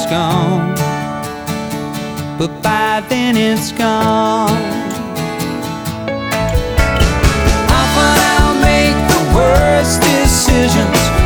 it's gone, but by then it's gone. Often I'll make the worst decisions